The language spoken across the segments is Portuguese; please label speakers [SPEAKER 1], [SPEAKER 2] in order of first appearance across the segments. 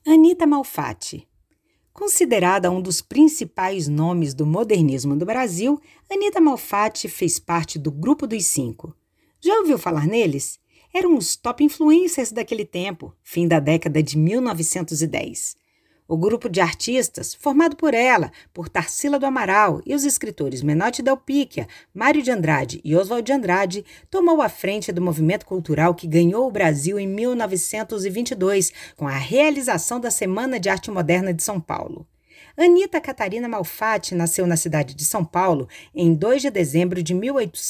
[SPEAKER 1] Anita Malfatti. Considerada um dos principais nomes do modernismo do Brasil, Anita Malfatti fez parte do Grupo dos Cinco. Já ouviu falar neles? Eram os top influencers daquele tempo, fim da década de 1910. O grupo de artistas, formado por ela, por Tarsila do Amaral e os escritores Menotti Delpicchia, Mário de Andrade e Oswald de Andrade, tomou a frente do movimento cultural que ganhou o Brasil em 1922, com a realização da Semana de Arte Moderna de São Paulo. Anita Catarina Malfatti nasceu na cidade de São Paulo em 2 de dezembro de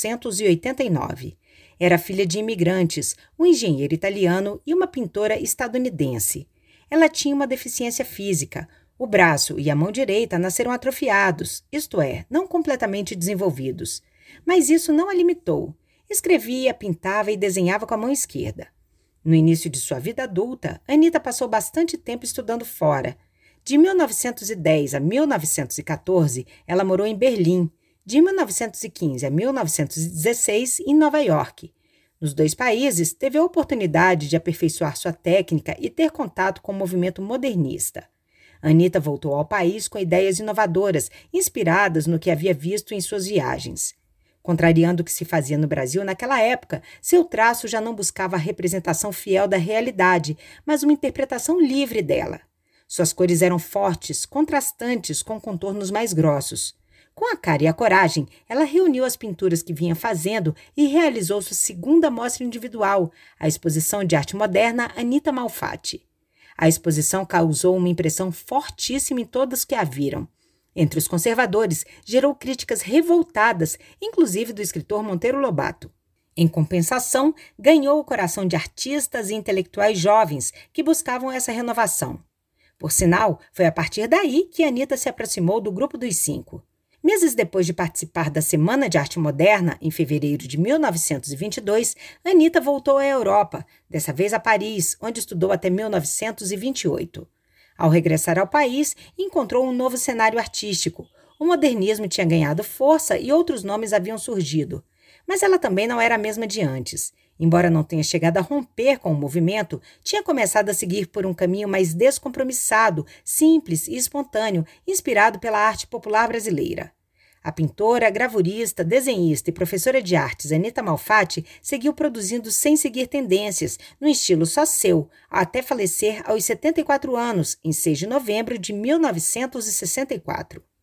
[SPEAKER 1] 1889. Era filha de imigrantes, um engenheiro italiano e uma pintora estadunidense. Ela tinha uma deficiência física. O braço e a mão direita nasceram atrofiados, isto é, não completamente desenvolvidos. Mas isso não a limitou. Escrevia, pintava e desenhava com a mão esquerda. No início de sua vida adulta, Anita passou bastante tempo estudando fora. De 1910 a 1914, ela morou em Berlim. De 1915 a 1916, em Nova York. Nos dois países, teve a oportunidade de aperfeiçoar sua técnica e ter contato com o movimento modernista. Anita voltou ao país com ideias inovadoras, inspiradas no que havia visto em suas viagens. Contrariando o que se fazia no Brasil naquela época, seu traço já não buscava a representação fiel da realidade, mas uma interpretação livre dela. Suas cores eram fortes, contrastantes, com contornos mais grossos. Com a cara e a coragem, ela reuniu as pinturas que vinha fazendo e realizou sua segunda mostra individual, a exposição de arte moderna Anita Malfatti. A exposição causou uma impressão fortíssima em todos que a viram. Entre os conservadores, gerou críticas revoltadas, inclusive do escritor Monteiro Lobato. Em compensação, ganhou o coração de artistas e intelectuais jovens que buscavam essa renovação. Por sinal, foi a partir daí que Anita se aproximou do Grupo dos Cinco. Meses depois de participar da Semana de Arte Moderna, em fevereiro de 1922, Anita voltou à Europa, dessa vez a Paris, onde estudou até 1928. Ao regressar ao país, encontrou um novo cenário artístico. O modernismo tinha ganhado força e outros nomes haviam surgido. Mas ela também não era a mesma de antes. Embora não tenha chegado a romper com o movimento, tinha começado a seguir por um caminho mais descompromissado, simples e espontâneo, inspirado pela arte popular brasileira. A pintora, gravurista, desenhista e professora de artes Anita Malfatti seguiu produzindo sem seguir tendências, no estilo só seu, até falecer aos 74 anos, em 6 de novembro de 1964.